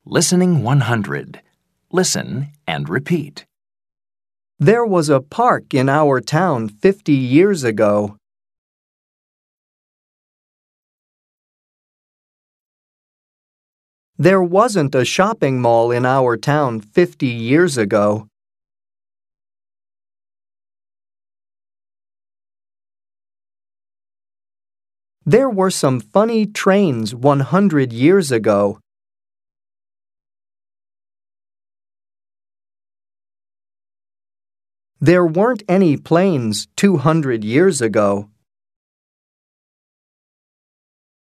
Listening 100. Listen and repeat. There was a park in our town 50 years ago. There wasn't a shopping mall in our town 50 years ago. There were some funny trains 100 years ago. There weren't any planes 200 years ago.